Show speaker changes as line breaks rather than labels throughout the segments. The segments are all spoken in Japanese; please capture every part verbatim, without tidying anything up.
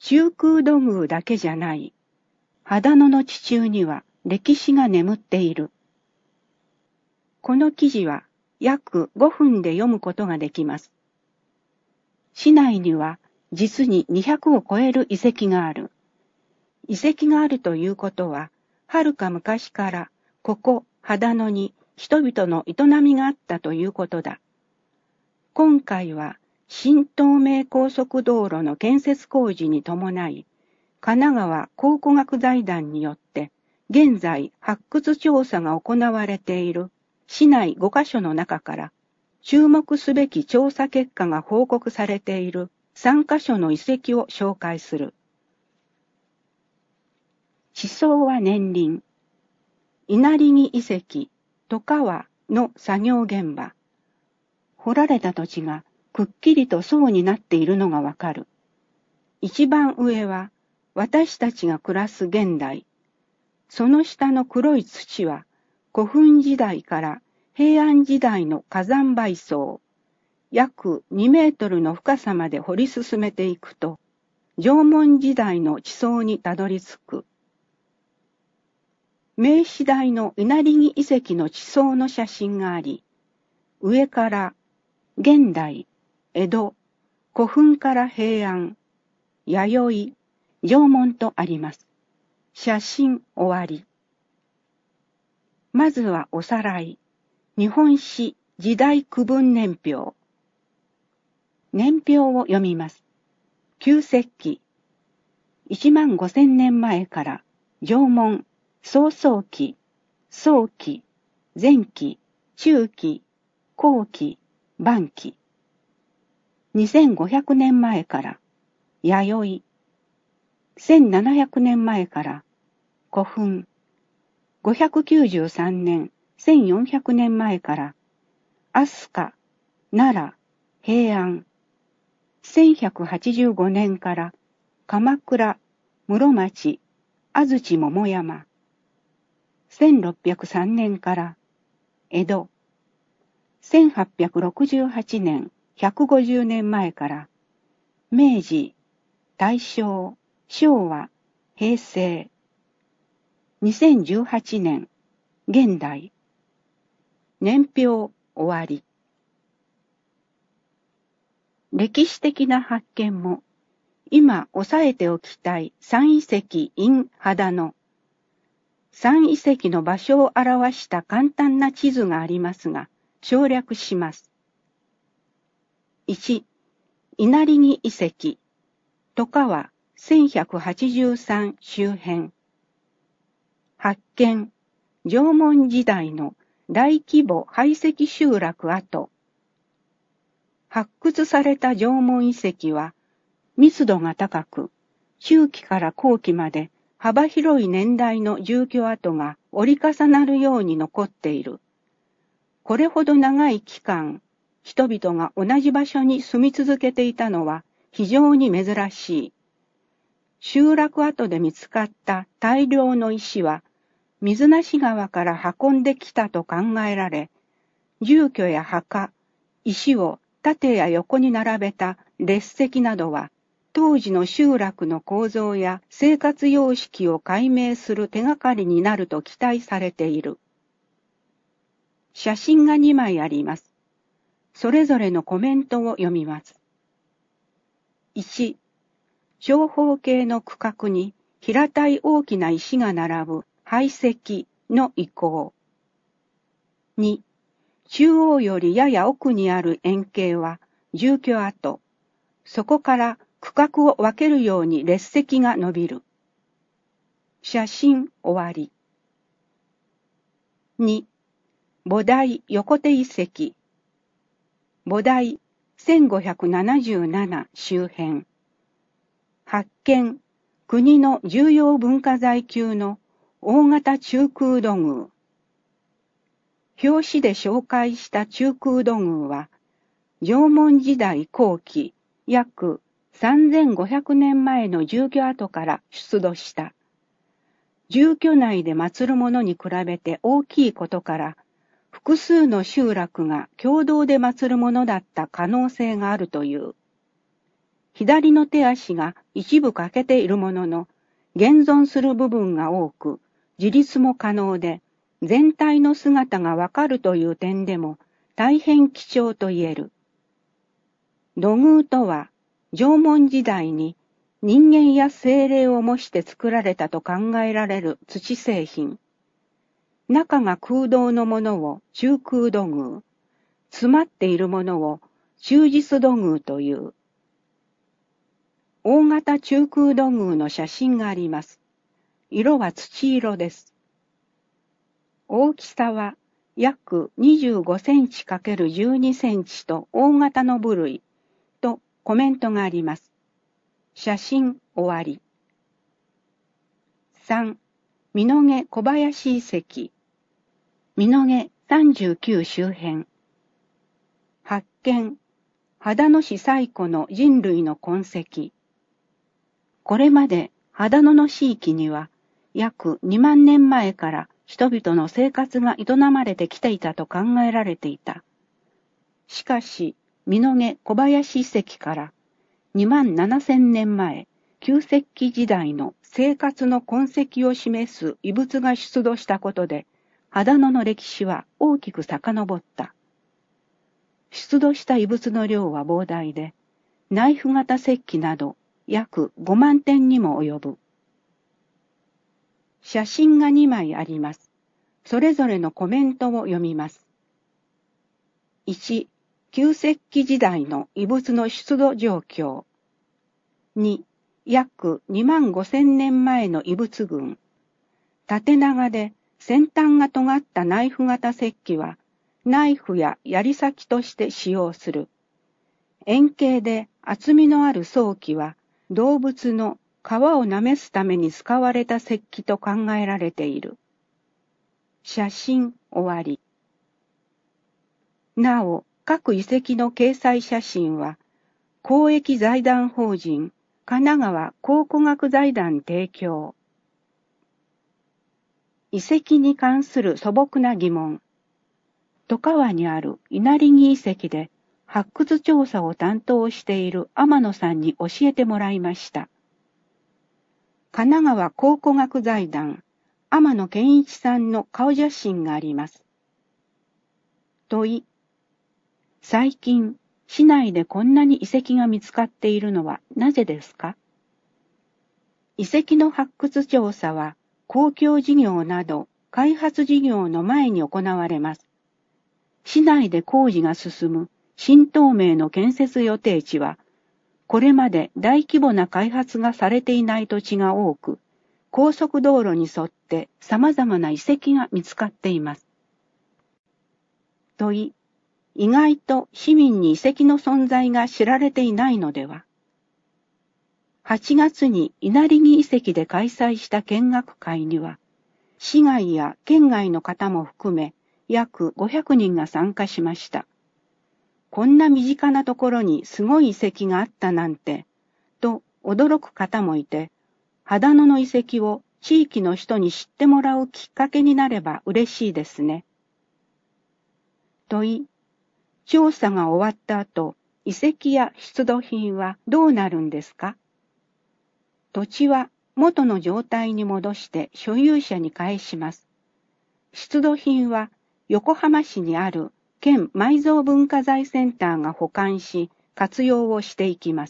中空土偶だけじゃない。秦野の地中には歴史が眠っている。この記事は約ごふんで読むことができます。市内には実ににひゃくを超える遺跡がある。遺跡があるということは、はるか昔からここ秦野に人々の営みがあったということだ。今回は新東名高速道路の建設工事に伴い、神奈川考古学財団によって現在発掘調査が行われている市内ごカ所の中から注目すべき調査結果が報告されているさんカ所の遺跡を紹介する。地層は年輪、稲荷木遺跡、外川の作業現場。掘られた土地がくっきりと層になっているのがわかる。一番上は私たちが暮らす現代。その下の黒い土は古墳時代から平安時代の火山灰層。約にメートルの深さまで掘り進めていくと、縄文時代の地層にたどり着く。明治大の稲荷木遺跡の地層の写真があり、上から現代、江戸、古墳から平安、弥生、縄文とあります。写真終わり。まずはおさらい。日本史時代区分年表。年表を読みます。旧石器。いちまんごせんねんまえから縄文、草創期、早期、前期、中期、後期、晩期。にせんごひゃくねんまえから弥生、せんななひゃくねんまえから古墳、ごひゃくきゅうじゅうさんねん、せんよんひゃくねんまえから飛鳥、奈良、平安、せんひゃくはちじゅうごねんから鎌倉、室町、安土桃山、せんろっぴゃくさんねんから江戸、せんはっぴゃくろくじゅうはちねん、ひゃくごじゅうねんまえから明治、大正、昭和、平成、にせんじゅうはちねん、現代。年表終わり。歴史的な発見も、今押さえておきたい三遺跡 in 秦野。三遺跡の場所を表した簡単な地図がありますが、省略します。いち、稲荷木遺跡、外川せんひゃくはちじゅうさん周辺。発見、縄文時代の大規模堆積集落跡。発掘された縄文遺跡は密度が高く、中期から後期まで幅広い年代の住居跡が折り重なるように残っている。これほど長い期間、人々が同じ場所に住み続けていたのは非常に珍しい。集落跡で見つかった大量の石は、水無川から運んできたと考えられ、住居や墓、石を縦や横に並べた列石などは、当時の集落の構造や生活様式を解明する手がかりになると期待されている。写真がにまいあります。それぞれのコメントを読みます。いち、長方形の区画に平たい大きな石が並ぶ堆積の遺構。に、中央よりやや奥にある円形は住居跡。そこから区画を分けるように列石が伸びる。写真終わり。に、菩提横手遺跡。菩提せんごひゃくななじゅうなな周辺。発見、国の重要文化財級の大型中空土偶。表紙で紹介した中空土偶は、縄文時代後期約さんぜんごひゃくねんまえの住居跡から出土した。住居内で祀るものに比べて大きいことから、複数の集落が共同で祀るものだった可能性があるという。 左の手足が一部欠けているものの、現存する部分が多く、自立も可能で、全体の姿がわかるという点でも大変貴重と言える。土偶とは、縄文時代に人間や精霊を模して作られたと考えられる土製品。中が空洞のものを中空土偶、詰まっているものを中実土偶という。大型中空土偶の写真があります。色は土色です。大きさは約にじゅうごセンチかけるじゅうにセンチと大型の部類とコメントがあります。写真終わり。さん. 美濃毛小林遺跡。美濃毛さんじゅうきゅう周辺。発見。秦野市最古の人類の痕跡。これまで秦野の地域には約にまんねんまえから人々の生活が営まれてきていたと考えられていた。しかし、美濃毛小林遺跡からにまんななせんねんまえ、旧石器時代の生活の痕跡を示す遺物が出土したことで、秦野の歴史は大きく遡った。出土した遺物の量は膨大で、ナイフ型石器など約ごまんてんにも及ぶ。写真がにまいあります。それぞれのコメントを読みます。いち. 旧石器時代の遺物の出土状況。に. 約にまんごせんねんまえの遺物群。縦長で先端が尖ったナイフ型石器は、ナイフや槍先として使用する。円形で厚みのある装器は、動物の皮をなめすために使われた石器と考えられている。写真終わり。なお、各遺跡の掲載写真は、公益財団法人神奈川考古学財団提供。遺跡に関する素朴な疑問。外川にある稲荷木遺跡で発掘調査を担当している天野さんに教えてもらいました。神奈川考古学財団天野健一さんの顔写真があります。問い。最近、市内でこんなに遺跡が見つかっているのはなぜですか？遺跡の発掘調査は公共事業など開発事業の前に行われます。市内で工事が進む新東名の建設予定地は、これまで大規模な開発がされていない土地が多く、高速道路に沿って様々な遺跡が見つかっています。問い。意外と市民に遺跡の存在が知られていないのでは。はちがつに稲荷木遺跡で開催した見学会には、市外や県外の方も含め約ごひゃくにんが参加しました。こんな身近なところにすごい遺跡があったなんて、と驚く方もいて、秦野の遺跡を地域の人に知ってもらうきっかけになれば嬉しいですね。問い。調査が終わった後、遺跡や出土品はどうなるんですか？土地は元の状態に戻して所有者に返します。出土品は横浜市にある県埋蔵文化財センターが保管し、活用をしていきます。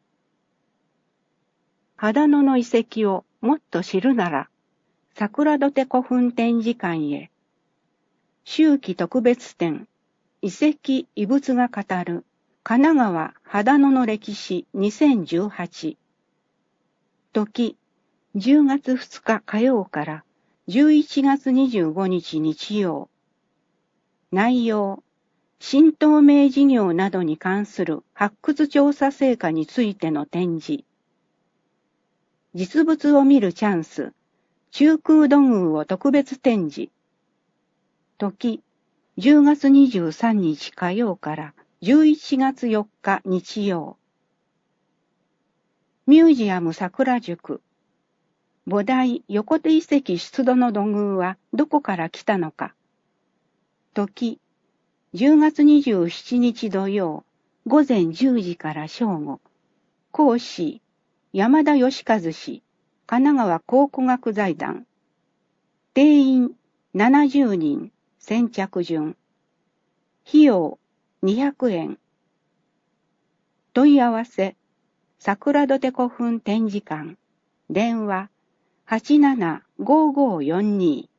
秦野の遺跡をもっと知るなら、桜土手古墳展示館へ。秋季特別展、遺跡遺物が語る神奈川秦野の歴史にせんじゅうはち。時、じゅうがつふつか火曜からじゅういちがつにじゅうごにち日曜。内容、新東名事業などに関する発掘調査成果についての展示。実物を見るチャンス、中空土偶を特別展示。時、じゅうがつにじゅうさんにち火曜からじゅういちがつよっか日曜。ミュージアム桜宿。菩提横手遺跡出土の土偶はどこから来たのか。時、じゅうがつにじゅうしちにち土曜、ごぜんじゅうじから正午。 講師、山田義和氏、神奈川考古学財団。定員ななじゅうにん、先着順。費用にひゃくえん。問い合わせ、桜土手古墳展示館。電話はちななごーごーよんに。